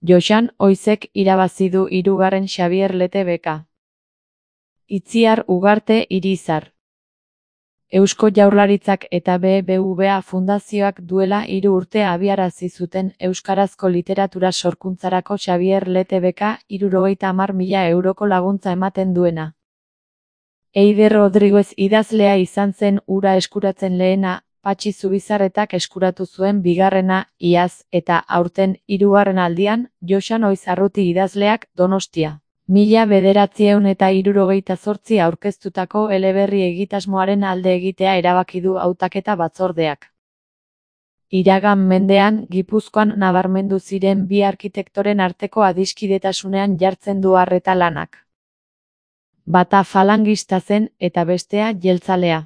Joxan Oizek irabazi du 3. Xabier Lete beka. Itziar Ugarte Irizar. Eusko Jaurlaritzak eta BBVA Fundazioak duela 3 urte abiarazi zuten euskarazko literatura sorkuntzarako Xabier Lete beka 70.000 euroko laguntza ematen duena. Eider Rodriguez idazlea izan zen hura eskuratzen lehena, Patxi Zubizarretak eskuratu zuen bigarrena, iaz, eta aurten 3. aldian, Joxan Oizarruti idazleak Donostia. 1978 aurkeztutako eleberri egitasmoaren alde egitea erabaki du hautaketa batzordeak. Iragan mendean, Gipuzkoan nabarmendu ziren bi arkitektoren arteko adiskidetasunean jartzen du arreta lanak. Bata falangista zen eta bestea jeltzalea.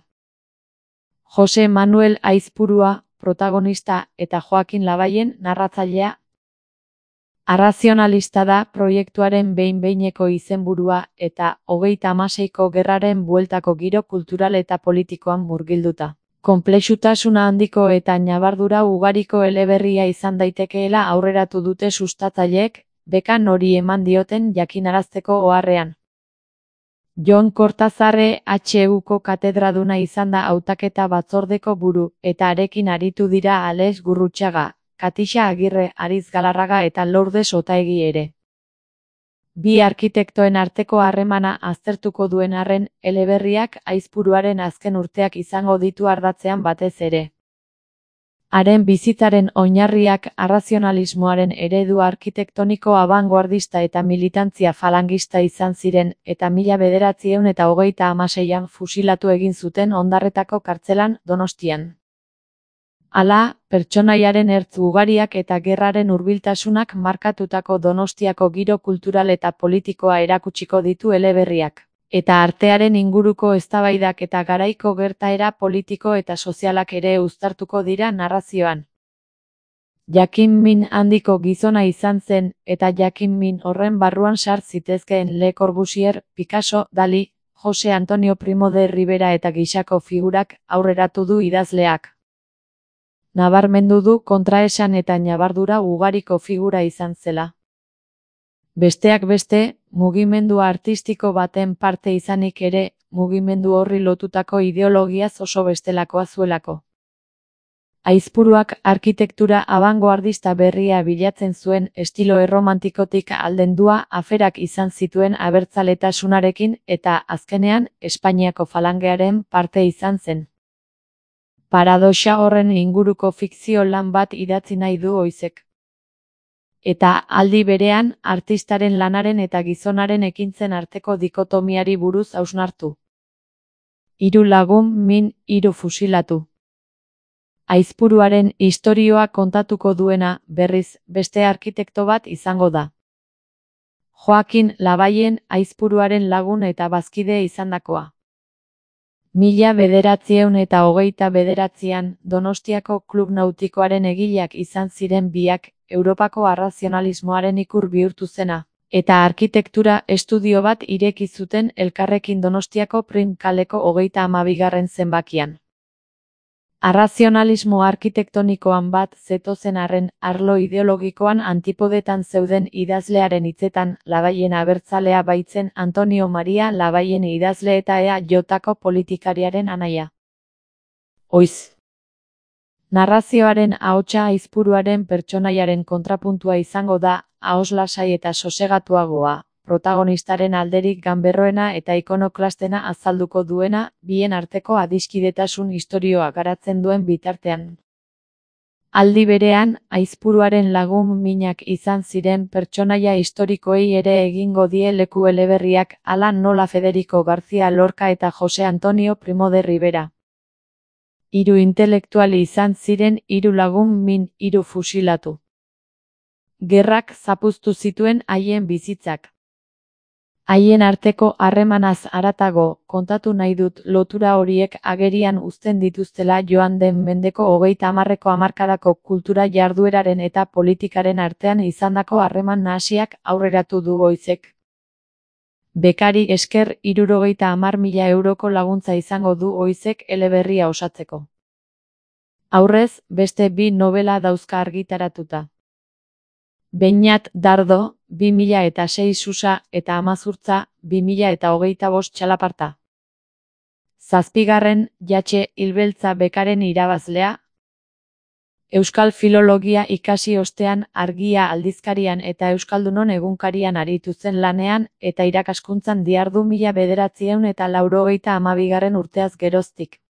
Jose Manuel Aizpurua, protagonista, eta Joakin Labayen, narratzailea. Arrazionalista da proiektuaren behin-behineko izenburua eta 36ko gerraren bueltako giro kultural eta politikoan murgilduta. Konplexutasuna handiko eta ñabardura ugariko eleberria izan daitekeela aurreratu dute sustatzaileek, bekan hori eman dioten jakinarazteko oharrean. Jon Kortazarre HUko katedraduna izan da hautaketa batzordeko buru, eta harekin aritu dira Alex Gurrutxaga, Katixa Agirre, Ariz Galarraga eta Lourdes Otaegi ere. Bi arkitektoen arteko harremana aztertuko duen arren, eleberriak Aizpuruaren azken urteak izango ditu ardatzean batez ere. Haren bizitzaren oinarriak arrazionalismoaren eredu arkitektoniko abangoardista eta militantzia falangista izan ziren, eta 1936an fusilatu egin zuten Ondarretako kartzelan Donostian. Hala, pertsonaiaren ertz ugariak eta gerraren hurbiltasunak markatutako Donostiako giro kultural eta politikoa erakutsiko ditu eleberriak, eta artearen inguruko eztabaidak eta garaiko gertaera politiko eta sozialak ere uztartuko dira narrazioan. Jakin min handiko gizona izan zen, eta jakin min horren barruan sar zitezkeen Le Corbusier, Picasso, Dali, Jose Antonio Primo de Rivera eta gisako figurak aurreratu du idazleak. Nabarmendu du kontraesan eta ñabardura ugariko figura izan zela. Besteak beste, mugimendu artistiko baten parte izanik ere, mugimendu horri lotutako ideologiaz oso bestelakoa zuelako. Aizpuruak arkitektura abangoardista berria bilatzen zuen estilo erromantikotik aldendua aferak izan zituen abertzaletasunarekin eta azkenean Espainiako falangearen parte izan zen. Paradoxa horren inguruko fikzio lan bat idatzi nahi du Oizek. Eta aldi berean, artistaren lanaren eta gizonaren ekintzen arteko dikotomiari buruz hausnartu. 3 lagun min 3 fusilatu. Aizpuruaren istorioa kontatuko duena, berriz, beste arkitekto bat izango da. Joakin Labayen Aizpuruaren lagun eta bazkide izandakoa. 1929an Donostiako Klub Nautikoaren egileak izan ziren biak, Europako arrazionalismoaren ikur bihurtu zena, eta arkitektura estudio bat ireki zuten elkarrekin Donostiako Prim kaleko 32. zenbakian. Arrazionalismo arkitektonikoan bat zetozen arren, arlo ideologikoan antipodetan zeuden idazlearen hitzetan, Labayen abertzalea baitzen Antonio Maria Labayen idazle eta EAJko politikariaren anaia. Oiz. Narrazioaren ahotsa Aizpuruaren pertsonaiaren kontrapuntua izango da, ahoz lasai eta sosegatuagoa, protagonistaren alderik ganberroena eta ikonoklastena azalduko duena, bien arteko adiskidetasun istorioa garatzen duen bitartean. Aldi berean, Aizpuruaren lagun minak izan ziren pertsonaia historikoei ere egingo die leku eleberriak, hala nola Federico García Lorca eta Jose Antonio Primo de Rivera. 3 intelektuali izan ziren 3 lagun min 3 fusilatu. Gerrak zapuztu zituen haien bizitzak. Haien arteko harremanaz haratago, kontatu nahi dut lotura horiek agerian uzten dituztela joan den mendeko 30ko hamarkadako kultura jardueraren eta politikaren artean izandako harreman nahasiak aurreratu du Oizek. Bekari esker 70.000 euroko laguntza izango du Oizek eleberria osatzeko. Aurrez, beste 2 nobela dauzka argitaratuta. Beñat Dardo, 2006 Susa eta Amazurtza, 2025 txalaparta. Zazpigarren, Jatxe Hilbeltza bekaren irabazlea. Euskal filologia ikasi ostean Argia aldizkarian eta Euskaldunon egunkarian aritu zen lanean eta irakaskuntzan dihardu 1992. urteaz geroztik.